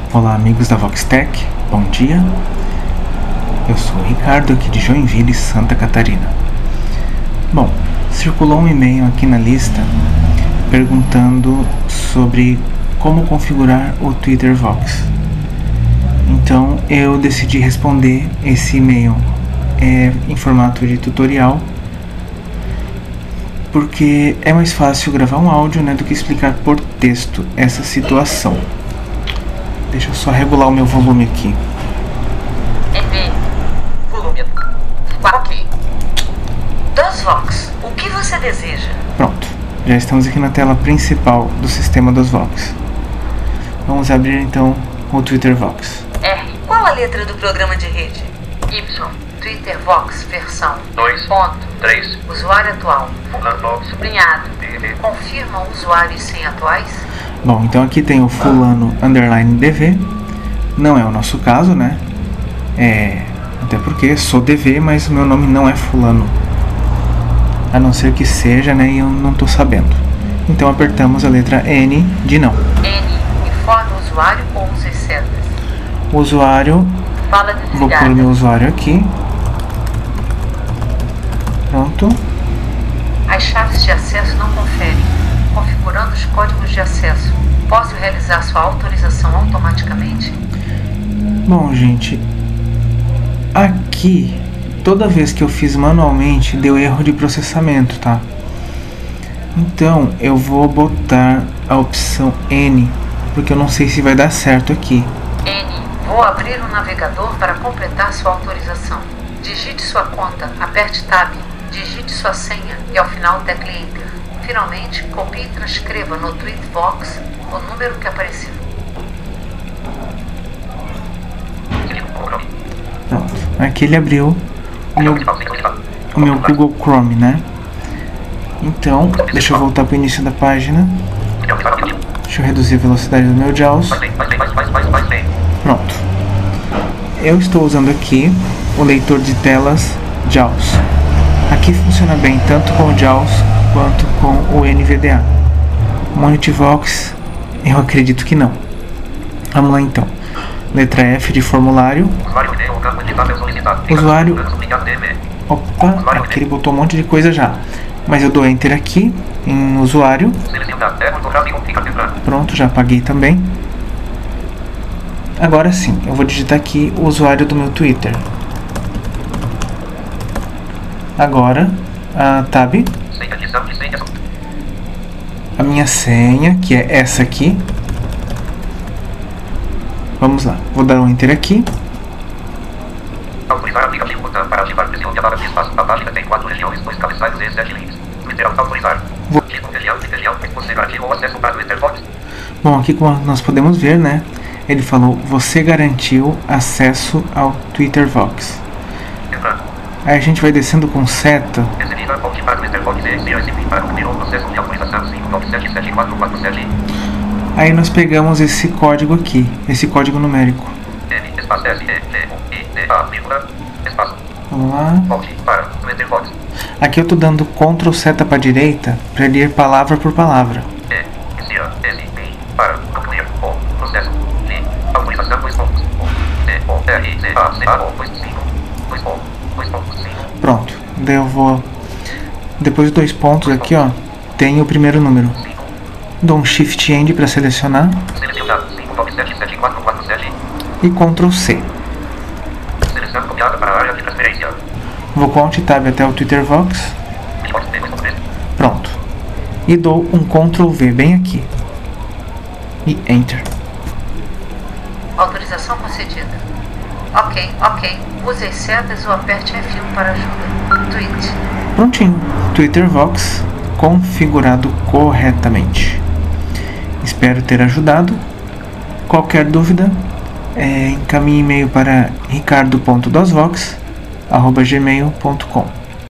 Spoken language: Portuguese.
Olá amigos da Voxtech, bom dia. Eu sou o Ricardo aqui de Joinville, Santa Catarina. Bom, circulou um e-mail aqui na lista perguntando sobre como configurar o Twitter Vox. Então eu decidi responder esse e-mail em formato de tutorial, porque é mais fácil gravar um áudio, do que explicar por texto essa situação. Deixa eu só regular o meu volume aqui. Volume. Ok. DOSVox, o que você deseja? Pronto, já estamos aqui na tela principal do sistema DOSVox. Vamos abrir então o Twitter Vox. R. Qual a letra do programa de rede? Y. Twitter Vox, versão 2.3. Usuário atual. Sublinhado. Confirma o usuário e senha atuais? Bom, então aqui tem o fulano _dv. Não é o nosso caso, até porque sou dv, mas o meu nome não é fulano. A não ser que seja, e eu não estou sabendo. Então apertamos a letra N de não. N. Informe o usuário ou use setas? O usuário. Fala desligada. Vou pôr o meu usuário aqui. Pronto. As chaves de acesso não conferem. Configurando os códigos de acesso, posso realizar sua autorização automaticamente? Bom, gente, aqui toda vez que eu fiz manualmente deu erro de processamento, tá? Então eu vou botar a opção N, porque eu não sei se vai dar certo aqui. N. Vou abrir o navegador para completar sua autorização. Digite sua conta, aperte Tab, digite sua senha e ao final tecle Enter. Finalmente, copie e transcreva no TweetVox o número que apareceu. Pronto, aqui ele abriu o meu Google Chrome, Então, deixa eu voltar para o início da página. Deixa eu reduzir a velocidade do meu JAWS. Pronto. Eu estou usando aqui o leitor de telas JAWS. Aqui funciona bem tanto com o JAWS quanto com o NVDA. MonityVox, eu acredito que não. Vamos lá então. Letra F de formulário. Usuário. Opa, aqui ele botou um monte de coisa já. Mas eu dou Enter aqui em usuário. Pronto, já apaguei também. Agora sim, eu vou digitar aqui o usuário do meu Twitter. Agora, a Tab. A minha senha, que é essa aqui. Vamos lá, vou dar um Enter aqui. Autorizar aplicativo botão para ativar pressão de barra de espaço. A página tem 4 regiões, 2 cabeçalhos e 7 links. Twitter autorizar. Tipo região, você garantiu o acesso para o Twitter Vox. Bom, aqui como nós podemos ver, ele falou, você garantiu acesso ao Twitter Vox. Aí a gente vai descendo com seta. Aí nós pegamos esse código aqui, esse código numérico. Vamos lá. Aqui eu estou dando Ctrl seta para a direita para ele ir palavra por palavra. Pronto, daí eu vou, depois de 2 pontos aqui, tem o primeiro número. Dou um Shift End para selecionar e Ctrl C. Vou com Alt Tab até o Twitter Vox. Pronto. E dou um Ctrl V bem aqui e Enter. Autorização concedida. Ok. Use as setas ou aperte F1 para ajuda. Tweet. Prontinho. Twitter Vox configurado corretamente. Espero ter ajudado. Qualquer dúvida, encaminhe e-mail para ricardo.dosvox@gmail.com.